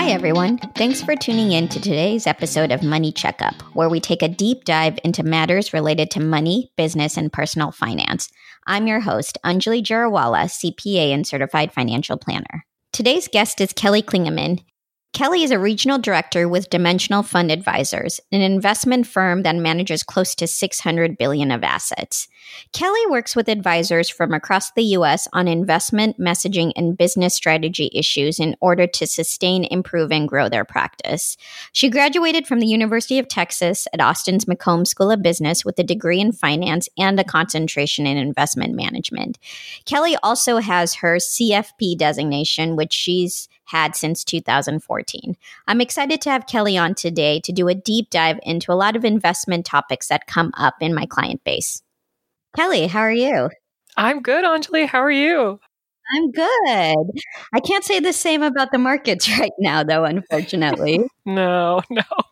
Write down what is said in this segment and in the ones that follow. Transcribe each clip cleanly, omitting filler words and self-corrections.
everyone. Thanks for tuning in to today's episode of Money Checkup, where we take a deep dive into matters related to money, business, and personal finance. I'm your host, Anjali Jarawala, CPA and Certified Financial Planner. Today's guest is Kelly Klingeman. Kelly is a regional director with Dimensional Fund Advisors, an investment firm that manages close to $600 billion of assets. Kelly works with advisors from across the U.S. on investment, messaging, and business strategy issues in order to sustain, improve, and grow their practice. She graduated from the University of Texas at Austin's McCombs School of Business with a degree in finance and a concentration in investment management. Kelly also has her CFP designation, which she's had since 2014. I'm excited to have Kelly on today to do a deep dive into a lot of investment topics that come up in my client base. Kelly, how are you? I'm good, Anjali. How are you? I'm good. I can't say the same about the markets right now, though, unfortunately. No.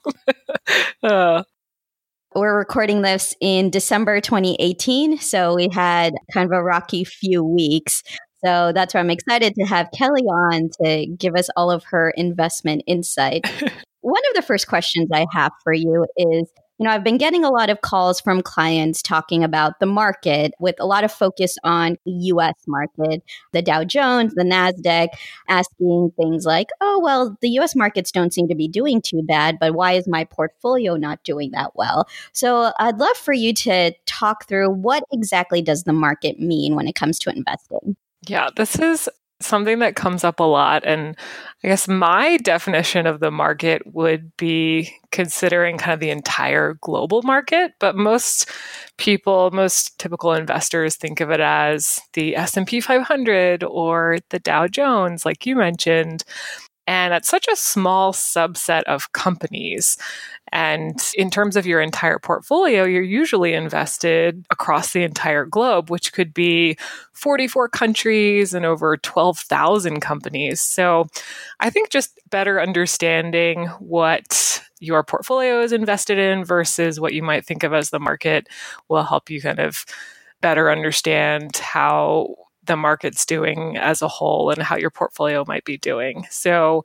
We're recording this in December 2018, so we had kind of a rocky few weeks. So that's why I'm excited to have Kelly on to give us all of her investment insight. One of the first questions I have for you is, I've been getting a lot of calls from clients talking about the market with a lot of focus on the US market, the Dow Jones, the NASDAQ, asking things like, oh, well, the US markets don't seem to be doing too bad, but why is my portfolio not doing that well? So I'd love for you to talk through what exactly does the market mean when it comes to investing? Yeah, this is something that comes up a lot. And I guess my definition of the market would be considering kind of the entire global market. But most people, most typical investors think of it as the S&P 500 or the Dow Jones, like you mentioned. And that's such a small subset of companies. And in terms of your entire portfolio, you're usually invested across the entire globe, which could be 44 countries and over 12,000 companies. So I think just better understanding what your portfolio is invested in versus what you might think of as the market will help you kind of better understand how the market's doing as a whole and how your portfolio might be doing. So,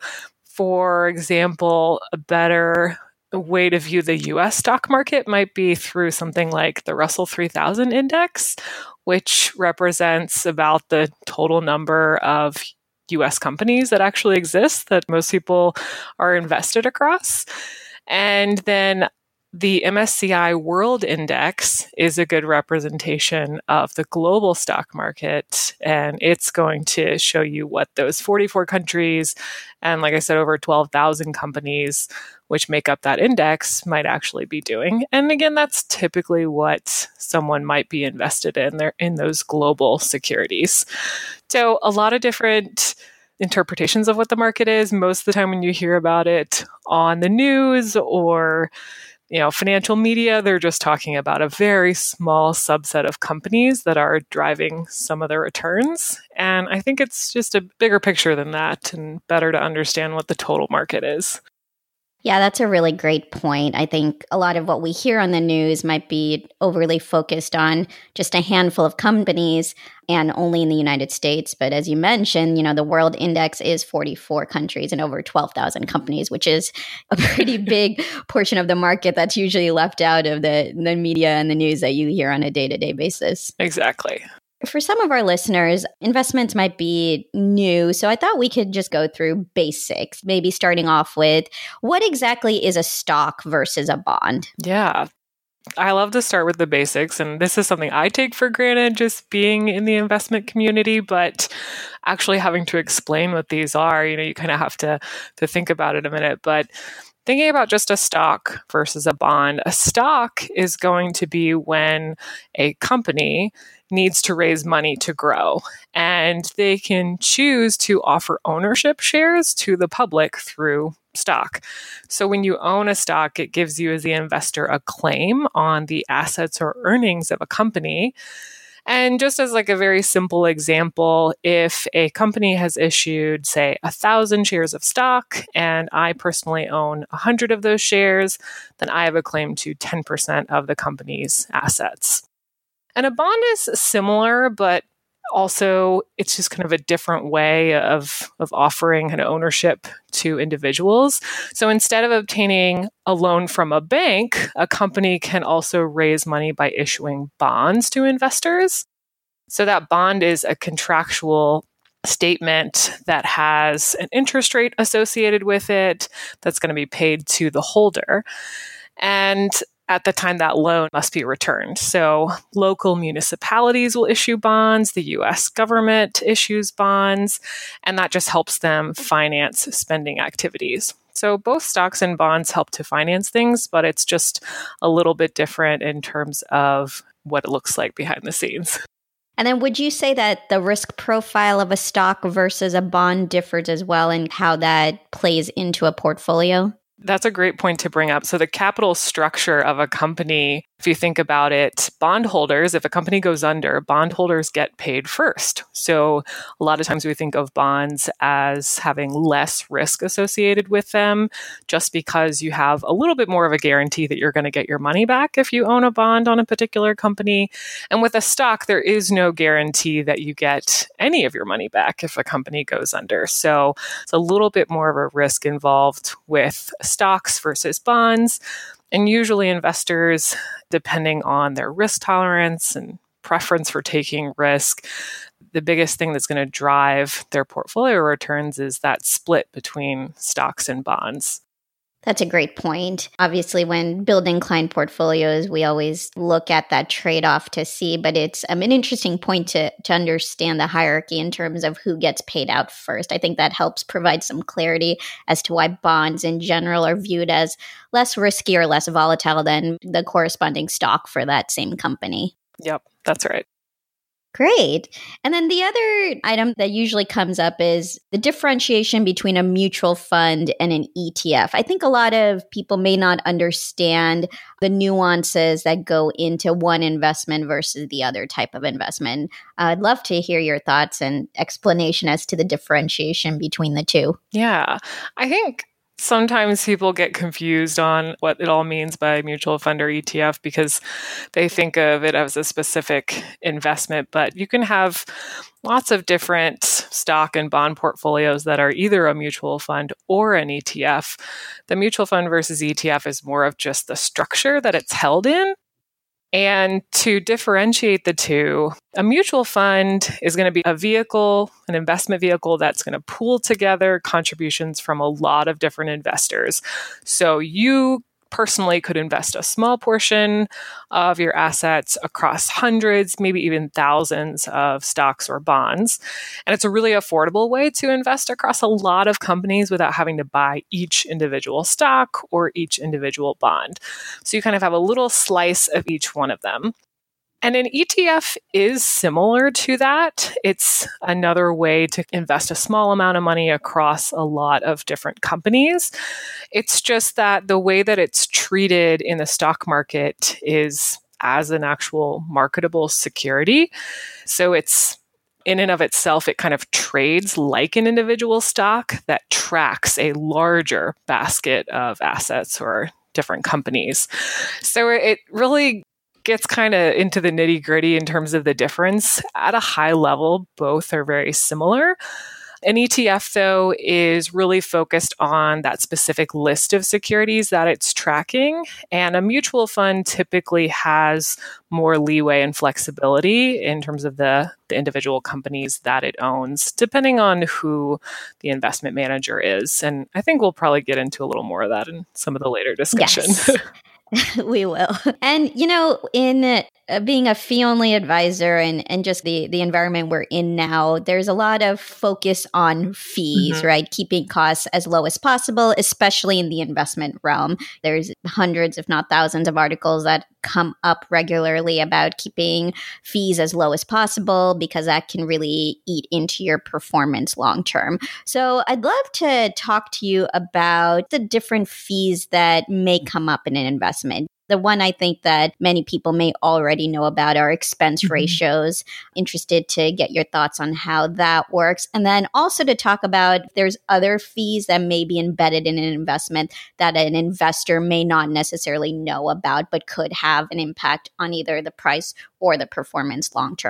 for example, a better way to view the US stock market might be through something like the Russell 3000 index, which represents about the total number of US companies that actually exist that most people are invested across. And then the MSCI World Index is a good representation of the global stock market, and it's going to show you what those 44 countries and, like I said, over 12,000 companies which make up that index might actually be doing. And again, that's typically what someone might be invested in those global securities. So a lot of different interpretations of what the market is. Most of the time when you hear about it on the news or financial media, they're just talking about a very small subset of companies that are driving some of the returns. And I think it's just a bigger picture than that and better to understand what the total market is. Yeah, that's a really great point. I think a lot of what we hear on the news might be overly focused on just a handful of companies and only in the United States. But as you mentioned, the world index is 44 countries and over 12,000 companies, which is a pretty big portion of the market that's usually left out of the media and the news that you hear on a day-to-day basis. Exactly. For some of our listeners, investments might be new, so I thought we could just go through basics, maybe starting off with what exactly is a stock versus a bond? Yeah, I love to start with the basics, and this is something I take for granted just being in the investment community, but actually having to explain what these are, you kind of have to think about it a minute. But thinking about just a stock versus a bond, a stock is going to be when a company needs to raise money to grow, and they can choose to offer ownership shares to the public through stock. So when you own a stock, it gives you as the investor a claim on the assets or earnings of a company. And just as like a very simple example, if a company has issued, say, 1,000 shares of stock, and I personally own 100 of those shares, then I have a claim to 10% of the company's assets. And a bond is similar, but Also, it's just kind of a different way of offering kind of ownership to individuals. So instead of obtaining a loan from a bank, a company can also raise money by issuing bonds to investors. So that bond is a contractual statement that has an interest rate associated with it that's going to be paid to the holder. And at the time, that loan must be returned. So local municipalities will issue bonds, the US government issues bonds, and that just helps them finance spending activities. So both stocks and bonds help to finance things, but it's just a little bit different in terms of what it looks like behind the scenes. And then would you say that the risk profile of a stock versus a bond differs as well in how that plays into a portfolio? That's a great point to bring up. So the capital structure of a company, if you think about it, bondholders, if a company goes under, bondholders get paid first. So a lot of times we think of bonds as having less risk associated with them, just because you have a little bit more of a guarantee that you're going to get your money back if you own a bond on a particular company. And with a stock, there is no guarantee that you get any of your money back if a company goes under. So it's a little bit more of a risk involved with stocks versus bonds. And usually investors, depending on their risk tolerance and preference for taking risk, the biggest thing that's going to drive their portfolio returns is that split between stocks and bonds. That's a great point. Obviously, when building client portfolios, we always look at that trade-off to see, but it's an interesting point to understand the hierarchy in terms of who gets paid out first. I think that helps provide some clarity as to why bonds in general are viewed as less risky or less volatile than the corresponding stock for that same company. Yep, that's right. Great. And then the other item that usually comes up is the differentiation between a mutual fund and an ETF. I think a lot of people may not understand the nuances that go into one investment versus the other type of investment. I'd love to hear your thoughts and explanation as to the differentiation between the two. Yeah, I think sometimes people get confused on what it all means by mutual fund or ETF because they think of it as a specific investment, but you can have lots of different stock and bond portfolios that are either a mutual fund or an ETF. The mutual fund versus ETF is more of just the structure that it's held in. And to differentiate the two, a mutual fund is going to be a vehicle, an investment vehicle that's going to pool together contributions from a lot of different investors. So you personally could invest a small portion of your assets across hundreds, maybe even thousands of stocks or bonds. And it's a really affordable way to invest across a lot of companies without having to buy each individual stock or each individual bond. So you kind of have a little slice of each one of them. And an ETF is similar to that. It's another way to invest a small amount of money across a lot of different companies. It's just that the way that it's treated in the stock market is as an actual marketable security. So it's in and of itself, it kind of trades like an individual stock that tracks a larger basket of assets or different companies. So it really gets kind of into the nitty gritty in terms of the difference. At a high level, both are very similar. An ETF, though, is really focused on that specific list of securities that it's tracking. And a mutual fund typically has more leeway and flexibility in terms of the individual companies that it owns, depending on who the investment manager is. And I think we'll probably get into a little more of that in some of the later discussion. Yes. We will. And, in being a fee-only advisor and just the environment we're in now, there's a lot of focus on fees, right? Keeping costs as low as possible, especially in the investment realm. There's hundreds, if not thousands, of articles that come up regularly about keeping fees as low as possible because that can really eat into your performance long term. So I'd love to talk to you about the different fees that may come up in an investment. The one I think that many people may already know about are expense ratios. Interested to get your thoughts on how that works. And then also to talk about if there's other fees that may be embedded in an investment that an investor may not necessarily know about, but could have an impact on either the price or the performance long term.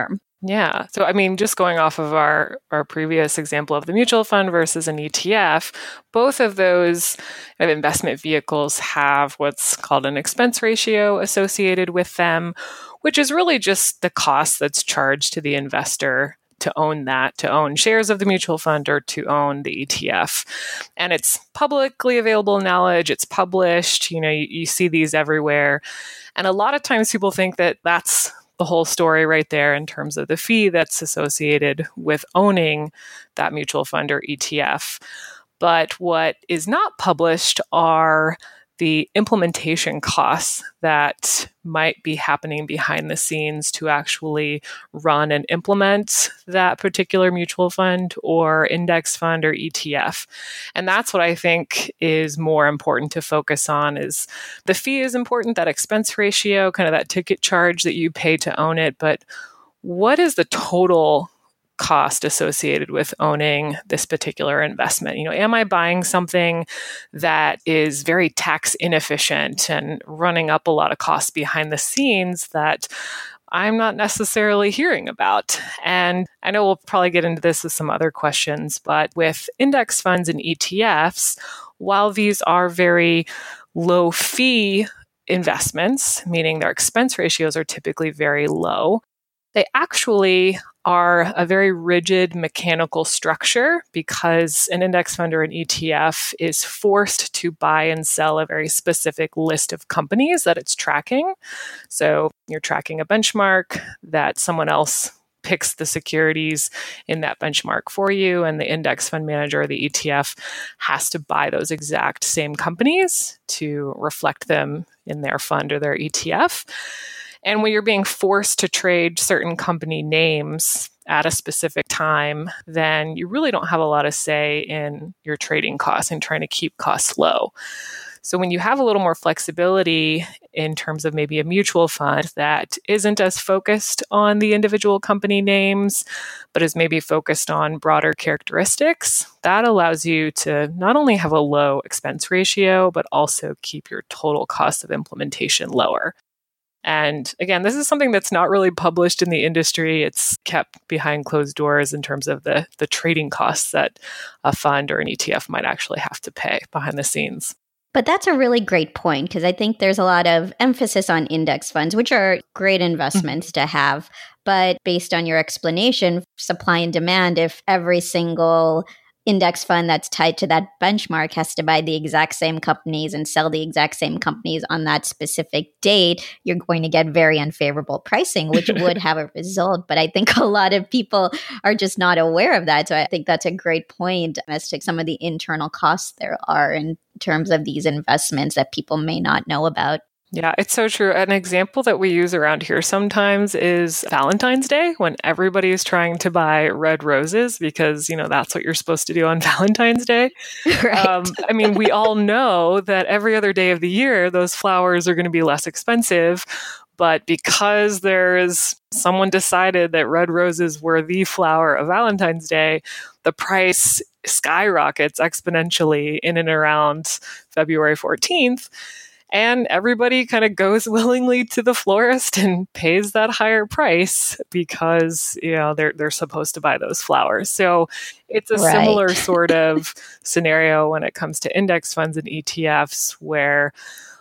Yeah. So, I mean, just going off of our previous example of the mutual fund versus an ETF, both of those investment vehicles have what's called an expense ratio associated with them, which is really just the cost that's charged to the investor to own shares of the mutual fund or to own the ETF. And it's publicly available knowledge. It's published. You see these everywhere. And a lot of times people think that that's the whole story right there in terms of the fee that's associated with owning that mutual fund or ETF. But what is not published are the implementation costs that might be happening behind the scenes to actually run and implement that particular mutual fund or index fund or ETF. And that's what I think is more important to focus on. Is the fee is important, that expense ratio, kind of that ticket charge that you pay to own it, but what is the total cost associated with owning this particular investment? Am I buying something that is very tax inefficient and running up a lot of costs behind the scenes that I'm not necessarily hearing about? And I know we'll probably get into this with some other questions, but with index funds and ETFs, while these are very low fee investments, meaning their expense ratios are typically very low, they actually are a very rigid mechanical structure because an index fund or an ETF is forced to buy and sell a very specific list of companies that it's tracking. So you're tracking a benchmark that someone else picks the securities in that benchmark for you, and the index fund manager or the ETF has to buy those exact same companies to reflect them in their fund or their ETF. And when you're being forced to trade certain company names at a specific time, then you really don't have a lot of say in your trading costs and trying to keep costs low. So when you have a little more flexibility in terms of maybe a mutual fund that isn't as focused on the individual company names, but is maybe focused on broader characteristics, that allows you to not only have a low expense ratio, but also keep your total cost of implementation lower. And again, this is something that's not really published in the industry. It's kept behind closed doors in terms of the trading costs that a fund or an ETF might actually have to pay behind the scenes. But that's a really great point because I think there's a lot of emphasis on index funds, which are great investments to have. But based on your explanation, supply and demand, if every single index fund that's tied to that benchmark has to buy the exact same companies and sell the exact same companies on that specific date, you're going to get very unfavorable pricing, which would have a result. But I think a lot of people are just not aware of that. So I think that's a great point as to some of the internal costs there are in terms of these investments that people may not know about. Yeah, it's so true. An example that we use around here sometimes is Valentine's Day, when everybody is trying to buy red roses because, that's what you're supposed to do on Valentine's Day. Right. I mean, we all know that every other day of the year, those flowers are going to be less expensive. But because someone decided that red roses were the flower of Valentine's Day, the price skyrockets exponentially in and around February 14th. And everybody kind of goes willingly to the florist and pays that higher price because, they're supposed to buy those flowers. So it's a similar sort of scenario when it comes to index funds and ETFs where,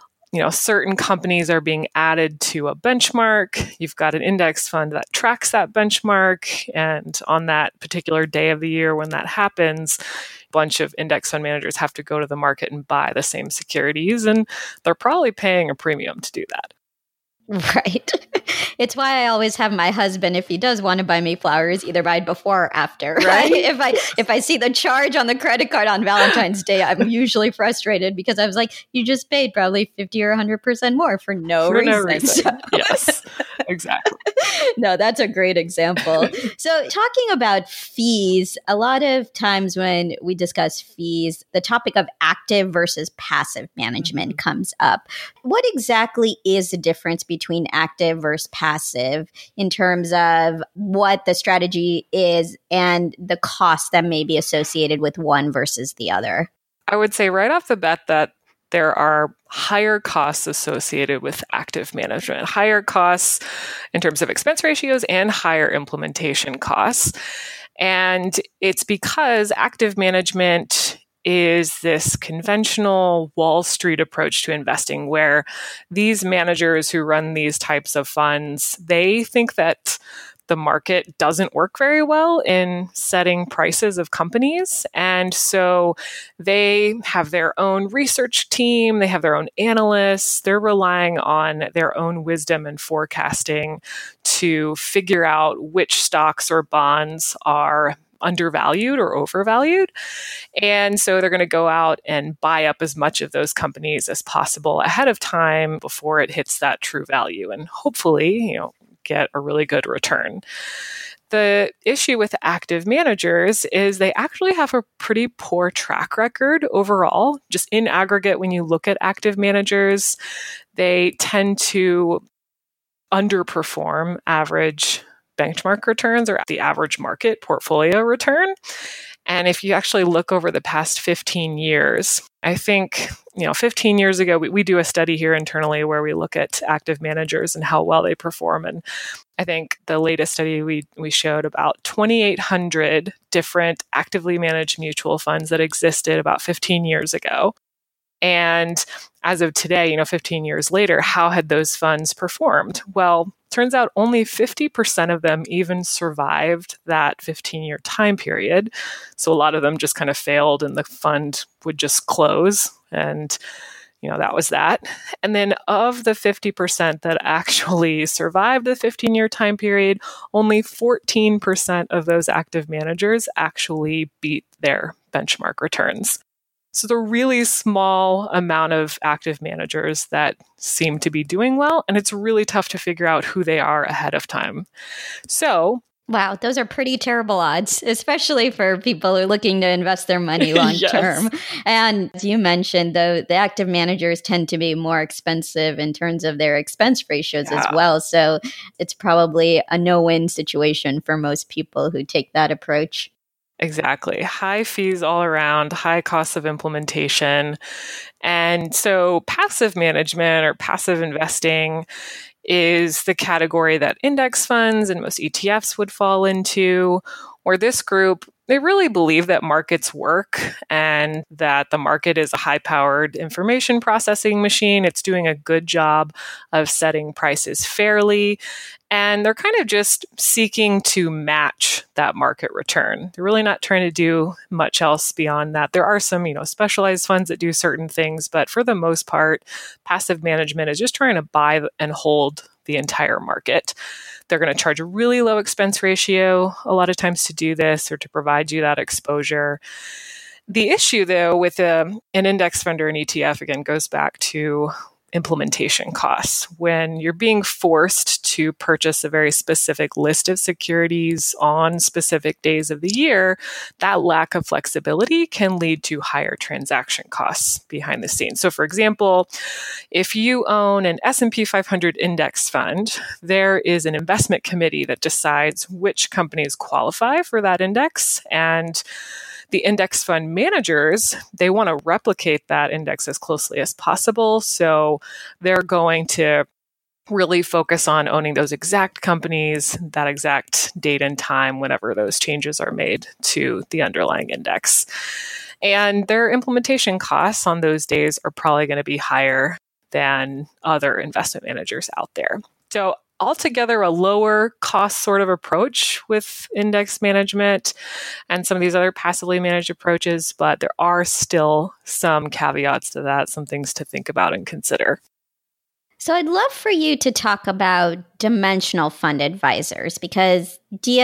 certain companies are being added to a benchmark. You've got an index fund that tracks that benchmark. And on that particular day of the year when that happens, bunch of index fund managers have to go to the market and buy the same securities, and they're probably paying a premium to do that. Right. It's why I always have my husband, if he does want to buy me flowers, either buy it before or after. Right? If I see the charge on the credit card on Valentine's Day, I'm usually frustrated because I was like, you just paid probably 50 or 100% more for no reason. So. Yes, exactly. No, that's a great example. So talking about fees, a lot of times when we discuss fees, the topic of active versus passive management comes up. What exactly is the difference between active versus passive in terms of what the strategy is and the cost that may be associated with one versus the other? I would say right off the bat that there are higher costs associated with active management, higher costs in terms of expense ratios and higher implementation costs. And it's because active management is this conventional Wall Street approach to investing where these managers who run these types of funds, they think that the market doesn't work very well in setting prices of companies. And so they have their own research team, they have their own analysts, they're relying on their own wisdom and forecasting to figure out which stocks or bonds are undervalued or overvalued. And so they're going to go out and buy up as much of those companies as possible ahead of time before it hits that true value and hopefully, get a really good return. The issue with active managers is they actually have a pretty poor track record overall. Just in aggregate, when you look at active managers, they tend to underperform average benchmark returns or the average market portfolio return. And if you actually look over the past 15 years, I think, 15 years ago, we do a study here internally where we look at active managers and how well they perform. And I think the latest study we showed about 2,800 different actively managed mutual funds that existed about 15 years ago. And as of today, 15 years later, how had those funds performed? Well, turns out only 50% of them even survived that 15-year time period. So a lot of them just kind of failed and the fund would just close. And, that was that. And then of the 50% that actually survived the 15-year time period, only 14% of those active managers actually beat their benchmark returns. So the really small amount of active managers that seem to be doing well, and it's really tough to figure out who they are ahead of time. So, wow, those are pretty terrible odds, especially for people who are looking to invest their money long term. Yes. And as you mentioned, though, the active managers tend to be more expensive in terms of their expense ratios as well. So it's probably a no-win situation for most people who take that approach. Exactly. High fees all around, high costs of implementation. And so passive management or passive investing is the category that index funds and most ETFs would fall into, or this group, they really believe that markets work and that the market is a high-powered information processing machine. It's doing a good job of setting prices fairly, and they're kind of just seeking to match that market return. They're really not trying to do much else beyond that. There are some, specialized funds that do certain things, but for the most part, passive management is just trying to buy and hold the entire market. They're going to charge a really low expense ratio a lot of times to do this or to provide you that exposure. The issue, though, with an index fund or an ETF, again, goes back to implementation costs. When you're being forced to purchase a very specific list of securities on specific days of the year, that lack of flexibility can lead to higher transaction costs behind the scenes. So for example, if you own an S&P 500 index fund, there is an investment committee that decides which companies qualify for that index, and the index fund managers, they want to replicate that index as closely as possible. So they're going to really focus on owning those exact companies, that exact date and time whenever those changes are made to the underlying index. And their implementation costs on those days are probably going to be higher than other investment managers out there. So altogether, a lower cost sort of approach with index management and some of these other passively managed approaches, but there are still some caveats to that, some things to think about and consider. So I'd love for you to talk about dimensional fund advisors because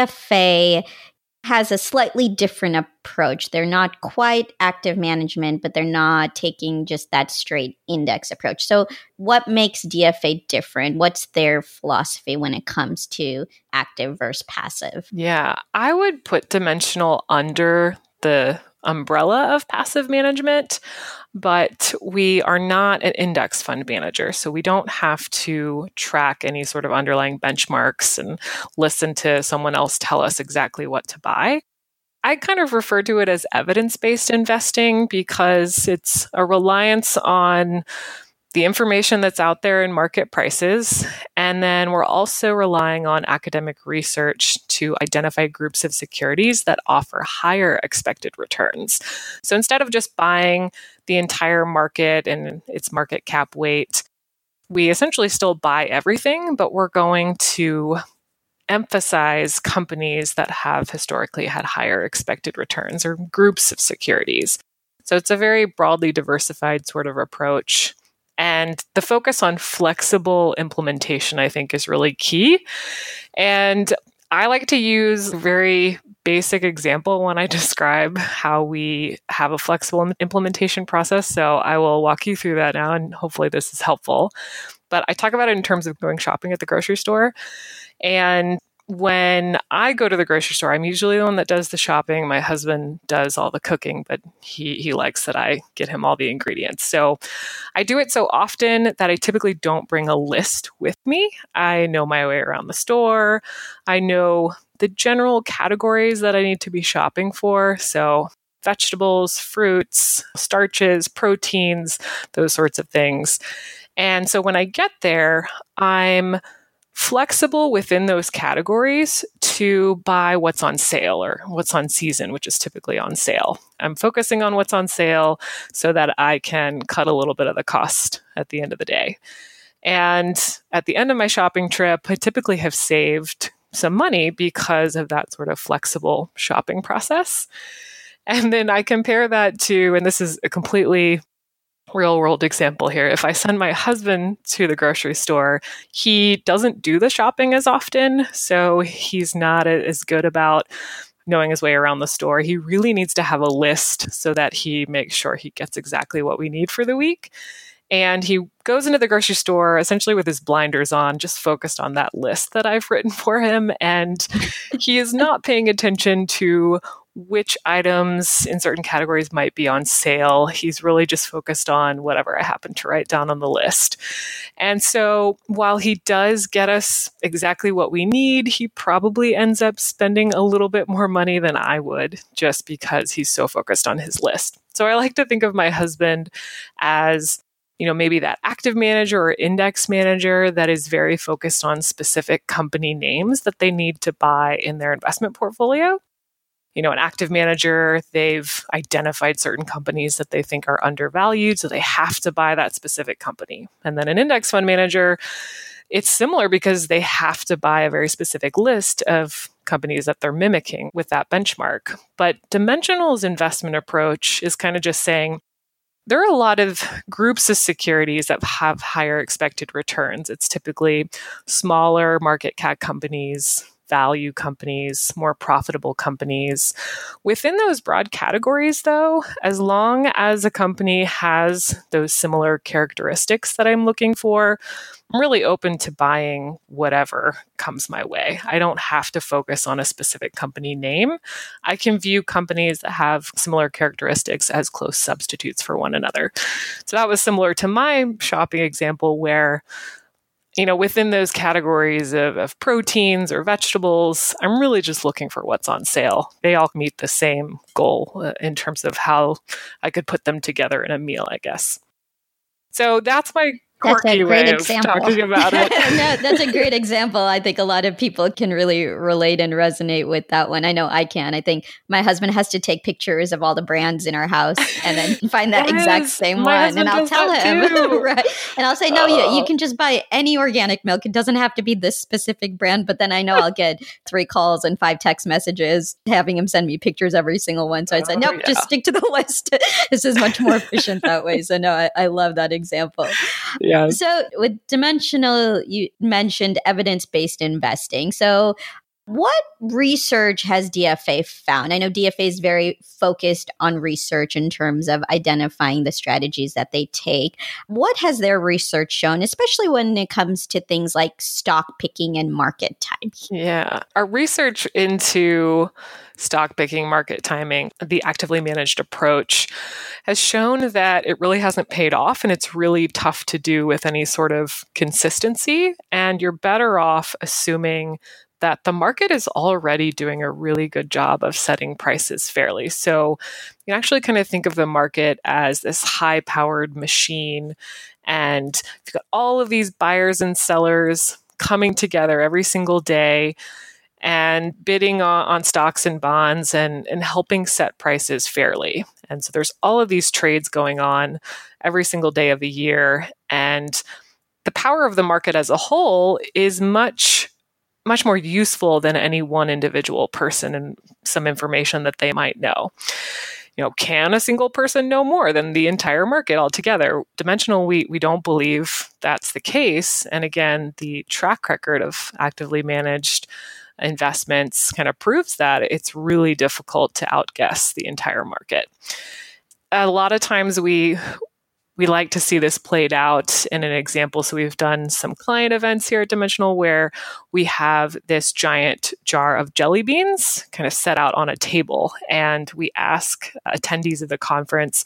DFA has a slightly different approach. They're not quite active management, but they're not taking just that straight index approach. So what makes DFA different? What's their philosophy when it comes to active versus passive? Yeah, I would put dimensional under the umbrella of passive management, but we are not an index fund manager. So we don't have to track any sort of underlying benchmarks and listen to someone else tell us exactly what to buy. I kind of refer to it as evidence-based investing because it's a reliance on the information that's out there in market prices. And then we're also relying on academic research to identify groups of securities that offer higher expected returns. So instead of just buying the entire market and its market cap weight, we essentially still buy everything, but we're going to emphasize companies that have historically had higher expected returns or groups of securities. So it's a very broadly diversified sort of approach. And the focus on flexible implementation, I think, is really key. And I like to use a very basic example when I describe how we have a flexible implementation process. So I will walk you through that now, and hopefully this is helpful. But I talk about it in terms of going shopping at the grocery store. And when I go to the grocery store, I'm usually the one that does the shopping. My husband does all the cooking, but he likes that I get him all the ingredients. So I do it so often that I typically don't bring a list with me. I know my way around the store. I know the general categories that I need to be shopping for. So vegetables, fruits, starches, proteins, those sorts of things. And so when I get there, I'm flexible within those categories to buy what's on sale or what's on season, which is typically on sale. I'm focusing on what's on sale so that I can cut a little bit of the cost at the end of the day. And at the end of my shopping trip, I typically have saved some money because of that sort of flexible shopping process. And then I compare that to, and this is a completely real world example here. If I send my husband to the grocery store, he doesn't do the shopping as often. So he's not as good about knowing his way around the store. He really needs to have a list so that he makes sure he gets exactly what we need for the week. And he goes into the grocery store essentially with his blinders on, just focused on that list that I've written for him. And he is not paying attention to which items in certain categories might be on sale. He's really just focused on whatever I happen to write down on the list. And so while he does get us exactly what we need, he probably ends up spending a little bit more money than I would just because he's so focused on his list. So I like to think of my husband as, maybe that active manager or index manager that is very focused on specific company names that they need to buy in their investment portfolio. An active manager, they've identified certain companies that they think are undervalued, so they have to buy that specific company. And then an index fund manager, it's similar because they have to buy a very specific list of companies that they're mimicking with that benchmark. But Dimensional's investment approach is kind of just saying, there are a lot of groups of securities that have higher expected returns. It's typically smaller market cap companies, value companies, more profitable companies. Within those broad categories, though, as long as a company has those similar characteristics that I'm looking for, I'm really open to buying whatever comes my way. I don't have to focus on a specific company name. I can view companies that have similar characteristics as close substitutes for one another. So that was similar to my shopping example where within those categories of proteins or vegetables, I'm really just looking for what's on sale. They all meet the same goal in terms of how I could put them together in a meal, I guess. So that's my quirky way of talking about it. No, that's a great example. I think a lot of people can really relate and resonate with that one. I know I can. I think my husband has to take pictures of all the brands in our house and then find that exact same one. And I'll tell him, right? And I'll say, no, you can just buy any organic milk. It doesn't have to be this specific brand. But then I know I'll get 3 calls and 5 text messages having him send me pictures every single one. So I said, nope, just stick to the list. This is much more efficient that way. So no, I love that example. Yeah. So with Dimensional, you mentioned evidence-based investing. So what research has DFA found? I know DFA is very focused on research in terms of identifying the strategies that they take. What has their research shown, especially when it comes to things like stock picking and market timing? Yeah. Our research into stock picking, market timing, the actively managed approach has shown that it really hasn't paid off and it's really tough to do with any sort of consistency. And you're better off assuming that the market is already doing a really good job of setting prices fairly. So you can actually kind of think of the market as this high-powered machine, and you've got all of these buyers and sellers coming together every single day and bidding on stocks and bonds and helping set prices fairly. And so there's all of these trades going on every single day of the year. And the power of the market as a whole is much more useful than any one individual person and some information that they might know. Can a single person know more than the entire market altogether? Dimensional, we don't believe that's the case. And again, the track record of actively managed investments kind of proves that it's really difficult to outguess the entire market. A lot of times we like to see this played out in an example. So we've done some client events here at Dimensional where we have this giant jar of jelly beans kind of set out on a table. And we ask attendees of the conference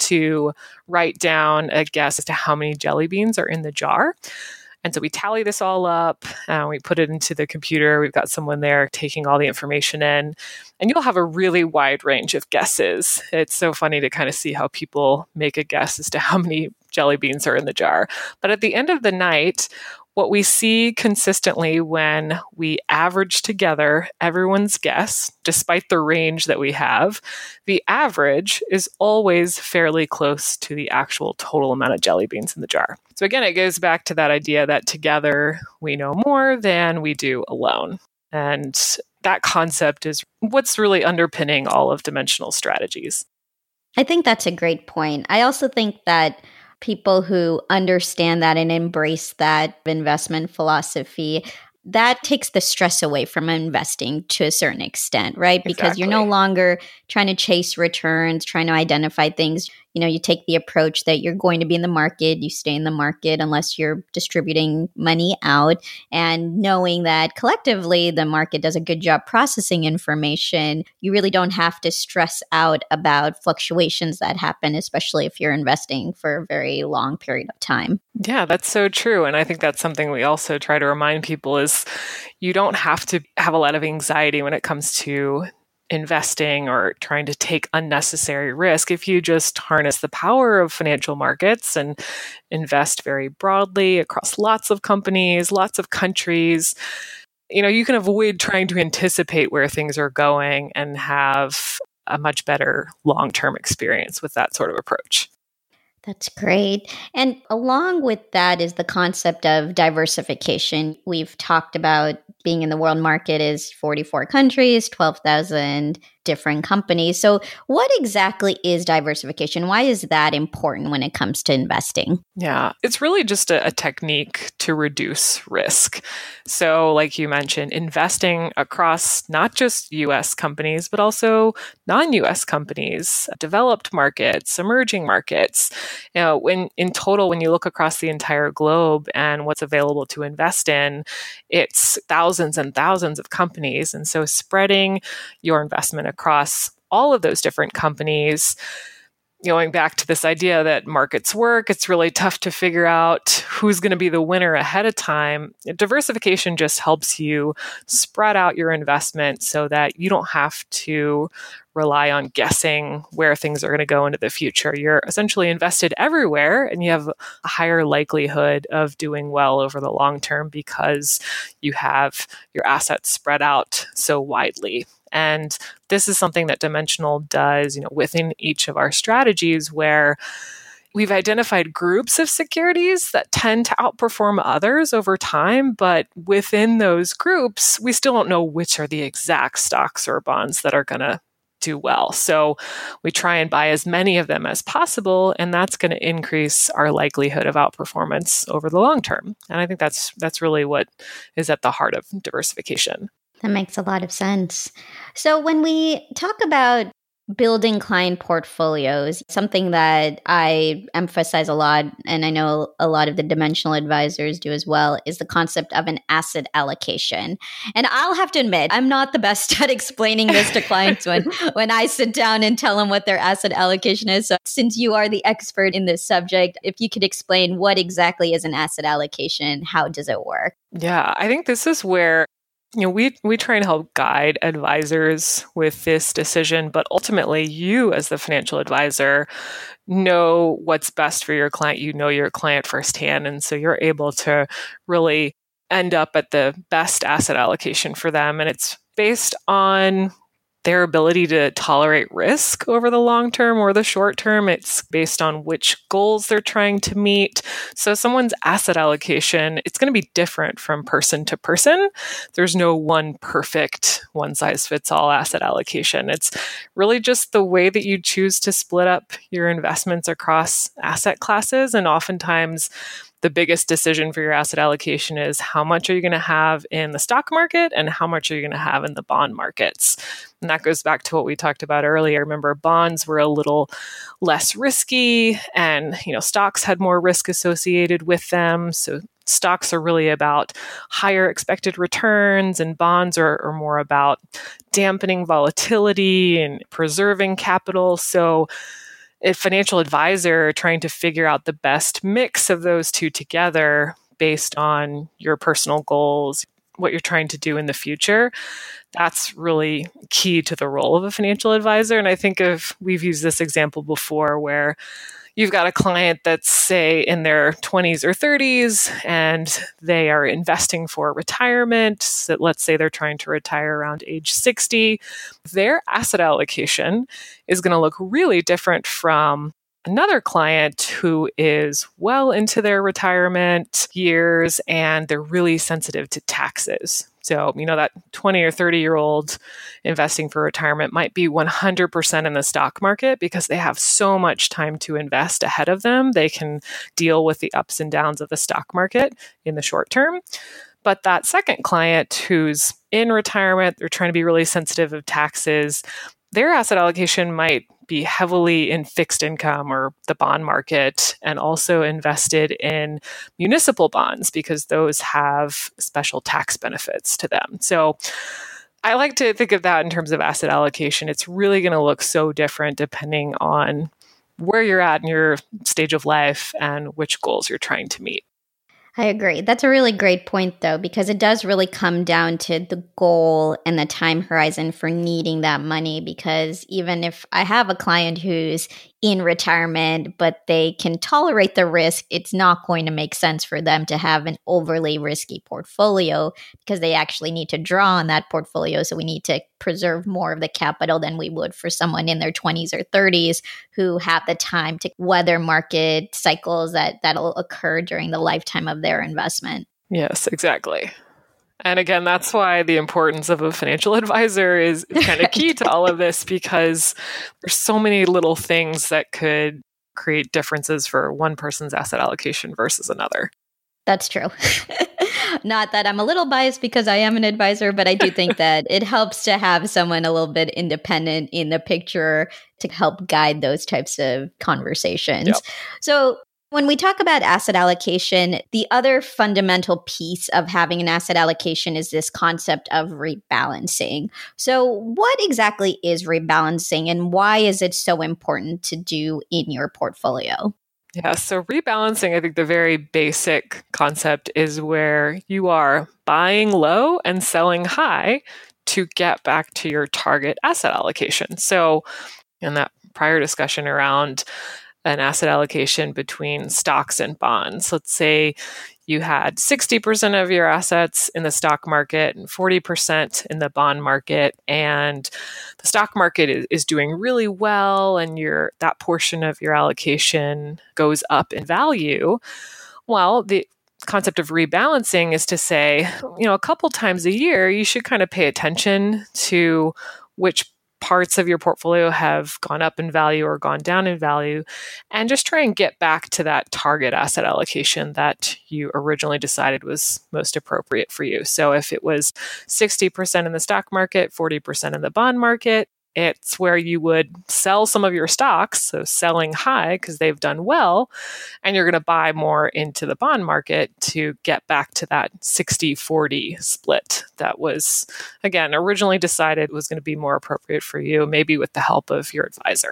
to write down a guess as to how many jelly beans are in the jar. And so we tally this all up, we put it into the computer. We've got someone there taking all the information in, and you'll have a really wide range of guesses. It's so funny to kind of see how people make a guess as to how many jelly beans are in the jar. But at the end of the night, what we see consistently when we average together everyone's guess, despite the range that we have, the average is always fairly close to the actual total amount of jelly beans in the jar. So again, it goes back to that idea that together we know more than we do alone. And that concept is what's really underpinning all of Dimensional strategies. I think that's a great point. I also think that people who understand that and embrace that investment philosophy, that takes the stress away from investing to a certain extent, right? Because You're no longer trying to chase returns, trying to identify things. You take the approach that you're going to be in the market, you stay in the market unless you're distributing money out, and knowing that collectively the market does a good job processing information, you really don't have to stress out about fluctuations that happen, especially if you're investing for a very long period of time. Yeah, that's so true. And I think that's something we also try to remind people is you don't have to have a lot of anxiety when it comes to investing or trying to take unnecessary risk. If you just harness the power of financial markets and invest very broadly across lots of companies, lots of countries, you can avoid trying to anticipate where things are going and have a much better long-term experience with that sort of approach. That's great. And along with that is the concept of diversification. We've talked about being in the world market is 44 countries, 12,000 different companies. So what exactly is diversification? Why is that important when it comes to investing? Yeah, it's really just a technique to reduce risk. So like you mentioned, investing across not just US companies, but also non-US companies, developed markets, emerging markets. When you look across the entire globe and what's available to invest in, it's thousands and thousands of companies. And so spreading your investment across all of those different companies, going back to this idea that markets work, it's really tough to figure out who's going to be the winner ahead of time. Diversification just helps you spread out your investment so that you don't have to rely on guessing where things are going to go into the future. You're essentially invested everywhere, and you have a higher likelihood of doing well over the long term because you have your assets spread out so widely. And this is something that Dimensional does, within each of our strategies, where we've identified groups of securities that tend to outperform others over time. But within those groups, we still don't know which are the exact stocks or bonds that are going to do well. So we try and buy as many of them as possible, and that's going to increase our likelihood of outperformance over the long term. And I think that's really what is at the heart of diversification. That makes a lot of sense. So when we talk about building client portfolios, something that I emphasize a lot, and I know a lot of the Dimensional advisors do as well, is the concept of an asset allocation. And I'll have to admit, I'm not the best at explaining this to clients when I sit down and tell them what their asset allocation is. So since you are the expert in this subject, if you could explain what exactly is an asset allocation, how does it work? Yeah, I think this is where we try and help guide advisors with this decision, but ultimately you as the financial advisor know what's best for your client. You know your client firsthand. And so you're able to really end up at the best asset allocation for them. And it's based on their ability to tolerate risk over the long term or the short term. It's based on which goals they're trying to meet. So someone's asset allocation, it's going to be different from person to person. There's no one perfect one size fits all asset allocation. It's really just the way that you choose to split up your investments across asset classes. And oftentimes the biggest decision for your asset allocation is how much are you going to have in the stock market and how much are you going to have in the bond markets. And that goes back to what we talked about earlier. Remember, bonds were a little less risky and, stocks had more risk associated with them. So stocks are really about higher expected returns and bonds are more about dampening volatility and preserving capital. So a financial advisor trying to figure out the best mix of those two together based on your personal goals, what you're trying to do in the future, that's really key to the role of a financial advisor. And I think we've used this example before where you've got a client that's, say, in their 20s or 30s, and they are investing for retirement. So let's say they're trying to retire around age 60. Their asset allocation is going to look really different from another client who is well into their retirement years and they're really sensitive to taxes. So, that 20 or 30-year-old investing for retirement might be 100% in the stock market because they have so much time to invest ahead of them. They can deal with the ups and downs of the stock market in the short term. But that second client who's in retirement, they're trying to be really sensitive of taxes, their asset allocation might be heavily in fixed income or the bond market and also invested in municipal bonds because those have special tax benefits to them. So I like to think of that in terms of asset allocation. It's really going to look so different depending on where you're at in your stage of life and which goals you're trying to meet. I agree. That's a really great point, though, because it does really come down to the goal and the time horizon for needing that money. Because even if I have a client who's in retirement, but they can tolerate the risk, it's not going to make sense for them to have an overly risky portfolio because they actually need to draw on that portfolio. So we need to preserve more of the capital than we would for someone in their 20s or 30s who have the time to weather market cycles that'll occur during the lifetime of their investment. Yes, exactly. And again, that's why the importance of a financial advisor is kind of key to all of this, because there's so many little things that could create differences for one person's asset allocation versus another. That's true. Not that I'm a little biased because I am an advisor, but I do think that it helps to have someone a little bit independent in the picture to help guide those types of conversations. Yep. So when we talk about asset allocation, the other fundamental piece of having an asset allocation is this concept of rebalancing. So what exactly is rebalancing and why is it so important to do in your portfolio? Yeah, so rebalancing, I think the very basic concept is where you are buying low and selling high to get back to your target asset allocation. So in that prior discussion around an asset allocation between stocks and bonds. Let's say you had 60% of your assets in the stock market and 40% in the bond market, and the stock market is doing really well, and that portion of your allocation goes up in value. Well, the concept of rebalancing is to say, a couple times a year, you should kind of pay attention to which parts of your portfolio have gone up in value or gone down in value, and just try and get back to that target asset allocation that you originally decided was most appropriate for you. So if it was 60% in the stock market, 40% in the bond market, it's where you would sell some of your stocks, so selling high because they've done well, and you're going to buy more into the bond market to get back to that 60-40 split that was, again, originally decided was going to be more appropriate for you, maybe with the help of your advisor.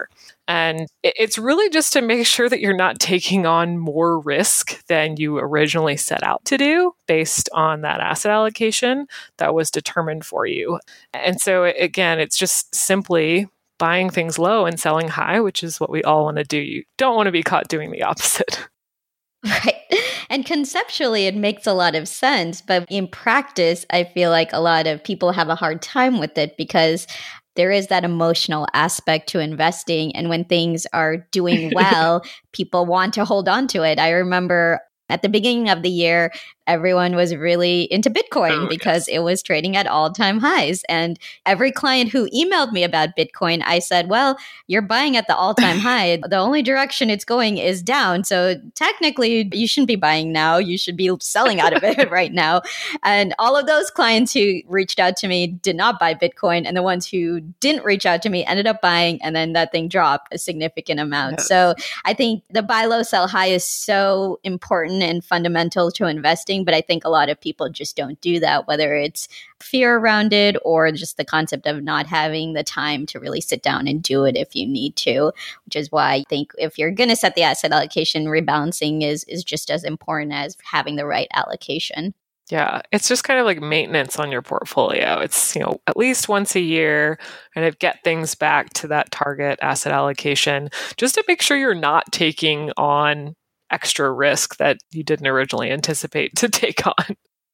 And it's really just to make sure that you're not taking on more risk than you originally set out to do based on that asset allocation that was determined for you. And so again, it's just simply buying things low and selling high, which is what we all want to do. You don't want to be caught doing the opposite. Right. And conceptually, it makes a lot of sense. But in practice, I feel like a lot of people have a hard time with it because there is that emotional aspect to investing. And when things are doing well, people want to hold on to it. I remember at the beginning of the year, everyone was really into Bitcoin because it was trading at all-time highs. And every client who emailed me about Bitcoin, I said, well, you're buying at the all-time high. The only direction it's going is down. So technically, you shouldn't be buying now. You should be selling out of it right now. And all of those clients who reached out to me did not buy Bitcoin. And the ones who didn't reach out to me ended up buying. And then that thing dropped a significant amount. Yes. So I think the buy low, sell high is so important and fundamental to investing. But I think a lot of people just don't do that, whether it's fear around it or just the concept of not having the time to really sit down and do it if you need to, which is why I think if you're going to set the asset allocation, rebalancing is just as important as having the right allocation. Yeah, it's just kind of like maintenance on your portfolio. It's, at least once a year, kind of get things back to that target asset allocation just to make sure you're not taking on extra risk that you didn't originally anticipate to take on.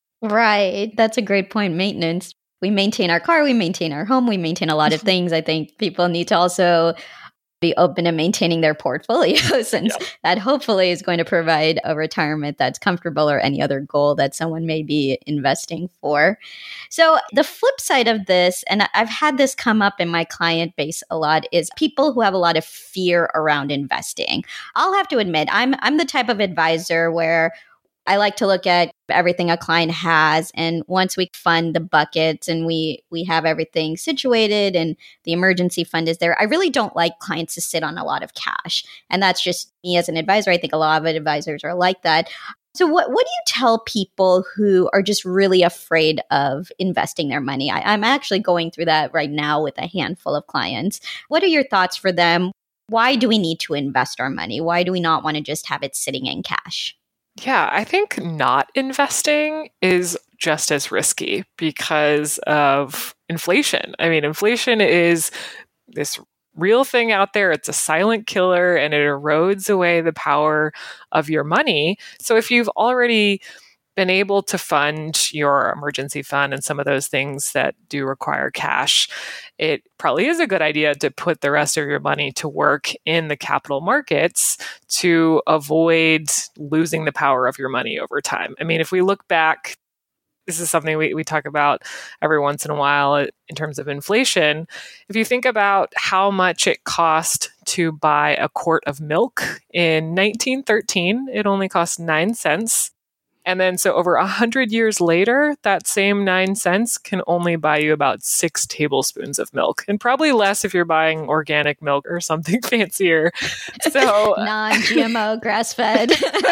Right. That's a great point. Maintenance. We maintain our car, we maintain our home, we maintain a lot of things. I think people need to also be open to maintaining their portfolios, and that hopefully is going to provide a retirement that's comfortable or any other goal that someone may be investing for. So the flip side of this, and I've had this come up in my client base a lot, is people who have a lot of fear around investing. I'll have to admit, I'm the type of advisor where I like to look at everything a client has. And once we fund the buckets and we have everything situated and the emergency fund is there, I really don't like clients to sit on a lot of cash. And that's just me as an advisor. I think a lot of advisors are like that. So what do you tell people who are just really afraid of investing their money? I'm actually going through that right now with a handful of clients. What are your thoughts for them? Why do we need to invest our money? Why do we not want to just have it sitting in cash? Yeah, I think not investing is just as risky because of inflation. I mean, inflation is this real thing out there. It's a silent killer and it erodes away the power of your money. So if you've already been able to fund your emergency fund and some of those things that do require cash, it probably is a good idea to put the rest of your money to work in the capital markets to avoid losing the power of your money over time. I mean, if we look back, this is something we talk about every once in a while in terms of inflation. If you think about how much it cost to buy a quart of milk in 1913, it only cost 9 cents. And then so over 100 years later, that same 9 cents can only buy you about 6 tablespoons of milk, and probably less if you're buying organic milk or something fancier. So non-GMO, grass-fed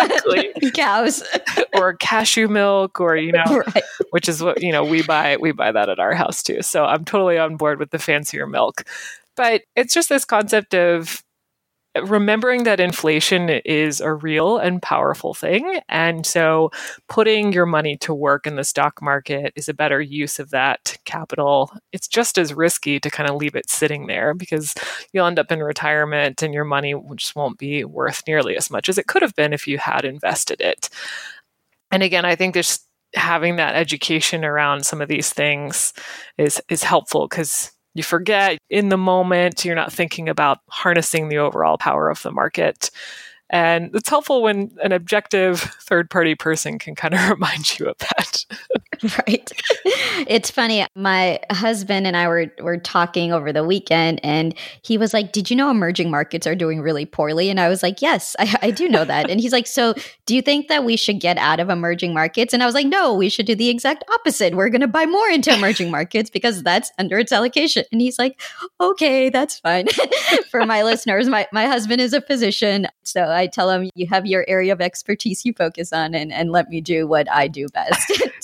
cows, or cashew milk, or right. Which is what we buy. We buy that at our house too. So I'm totally on board with the fancier milk. But it's just this concept of remembering that inflation is a real and powerful thing. And so putting your money to work in the stock market is a better use of that capital. It's just as risky to kind of leave it sitting there because you'll end up in retirement and your money just won't be worth nearly as much as it could have been if you had invested it. And again, I think just having that education around some of these things is helpful because you forget in the moment, you're not thinking about harnessing the overall power of the market. And it's helpful when an objective third-party person can kind of remind you of that. Right. It's funny. My husband and I were talking over the weekend, and he was like, did you know emerging markets are doing really poorly? And I was like, yes, I do know that. And he's like, so do you think that we should get out of emerging markets? And I was like, no, we should do the exact opposite. We're going to buy more into emerging markets because that's under its allocation. And he's like, okay, that's fine. For my listeners, my husband is a physician. So I tell him, you have your area of expertise you focus on and let me do what I do best. So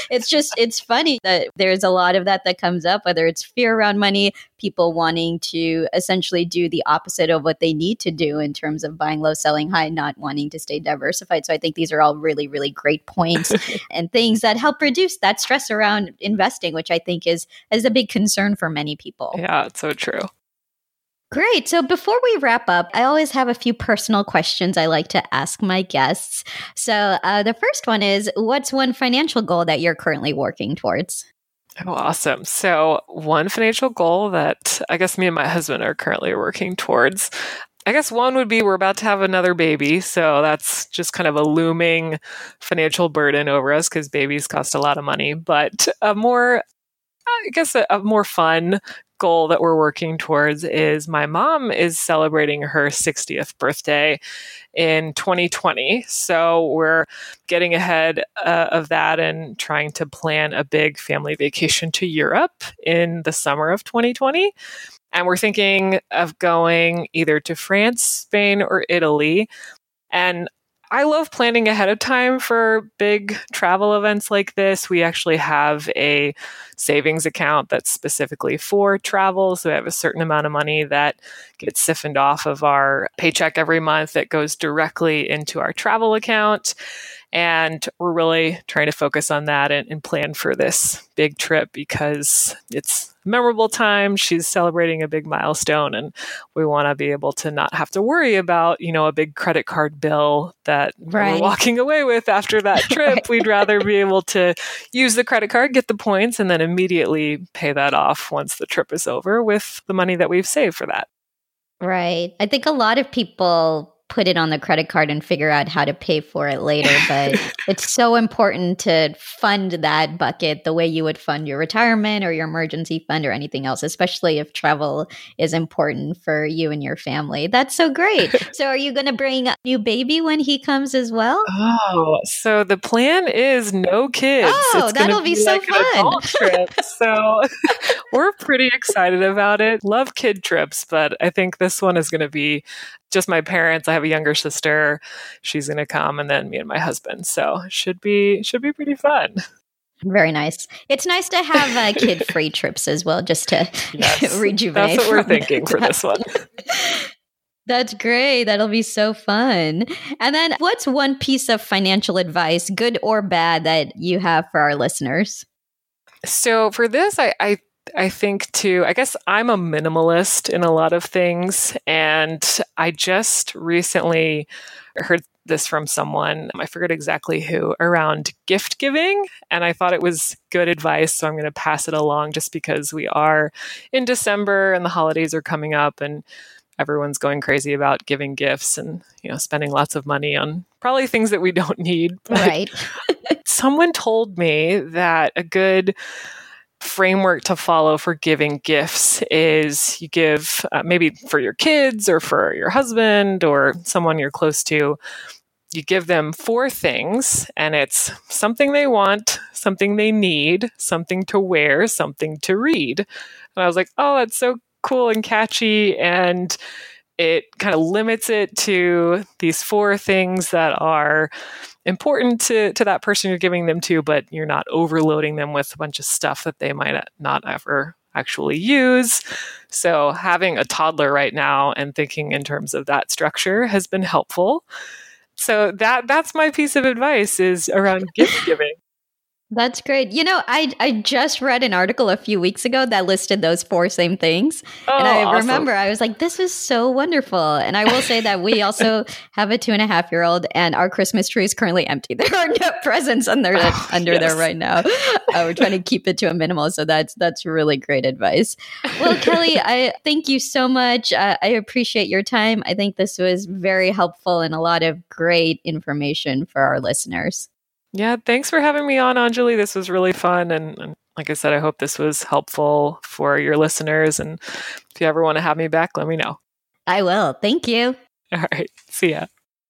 it's funny that there's a lot of that comes up, whether it's fear around money, people wanting to essentially do the opposite of what they need to do in terms of buying low, selling high, not wanting to stay diversified. So I think these are all really, really great points and things that help reduce that stress around investing, which I think is a big concern for many people. Yeah, it's so true. Great. So before we wrap up, I always have a few personal questions I like to ask my guests. So the first one is, what's one financial goal that you're currently working towards? Oh, awesome. So one financial goal that I guess me and my husband are currently working towards, I guess one would be we're about to have another baby. So that's just kind of a looming financial burden over us because babies cost a lot of money. But a more fun goal that we're working towards is my mom is celebrating her 60th birthday in 2020. So we're getting ahead of that and trying to plan a big family vacation to Europe in the summer of 2020. And we're thinking of going either to France, Spain, or Italy. And I love planning ahead of time for big travel events like this. We actually have a savings account that's specifically for travel. So we have a certain amount of money that gets siphoned off of our paycheck every month that goes directly into our travel account. And we're really trying to focus on that and plan for this big trip because it's a memorable time. She's celebrating a big milestone, and we want to be able to not have to worry about, a big credit card bill that we're walking away with after that trip. Right. We'd rather be able to use the credit card, get the points, and then immediately pay that off once the trip is over with the money that we've saved for that. Right. I think a lot of people put it on the credit card and figure out how to pay for it later. But it's so important to fund that bucket the way you would fund your retirement or your emergency fund or anything else, especially if travel is important for you and your family. That's so great. So are you going to bring a new baby when he comes as well? Oh, so the plan is no kids. Oh, that'll be so fun. An adult trip. So we're pretty excited about it. Love kid trips, but I think this one is going to be just my parents. I have a younger sister. She's going to come, and then me and my husband. So should be pretty fun. Very nice. It's nice to have kid-free trips as well, just to rejuvenate. That's what we're thinking for this one. That's great. That'll be so fun. And then what's one piece of financial advice, good or bad, that you have for our listeners? So for this, I think too, I guess I'm a minimalist in a lot of things. And I just recently heard this from someone, I forget exactly who, around gift giving. And I thought it was good advice. So I'm going to pass it along just because we are in December and the holidays are coming up and everyone's going crazy about giving gifts and, spending lots of money on probably things that we don't need. But right. Someone told me that a good framework to follow for giving gifts is you give maybe for your kids or for your husband or someone you're close to, you give them 4 things, and it's something they want, something they need, something to wear, something to read. And I was like, oh, that's so cool and catchy, and it kind of limits it to these 4 things that are important to that person you're giving them to, but you're not overloading them with a bunch of stuff that they might not ever actually use. So having a toddler right now and thinking in terms of that structure has been helpful. So that's my piece of advice is around gift giving. That's great. I just read an article a few weeks ago that listed those 4 same things. Oh, and I awesome. remember I was like, this is so wonderful. And I will say that we also have a 2.5-year-old and our Christmas tree is currently empty. There are no presents under there right now. We're trying to keep it to a minimal. So that's really great advice. Well, Kelly, I thank you so much. I appreciate your time. I think this was very helpful and a lot of great information for our listeners. Yeah, thanks for having me on, Anjali. This was really fun. And like I said, I hope this was helpful for your listeners. And if you ever want to have me back, let me know. I will. Thank you. All right. See ya.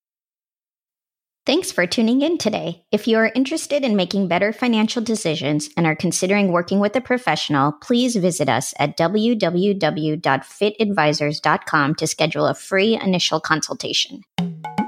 Thanks for tuning in today. If you are interested in making better financial decisions and are considering working with a professional, please visit us at www.fitadvisors.com to schedule a free initial consultation.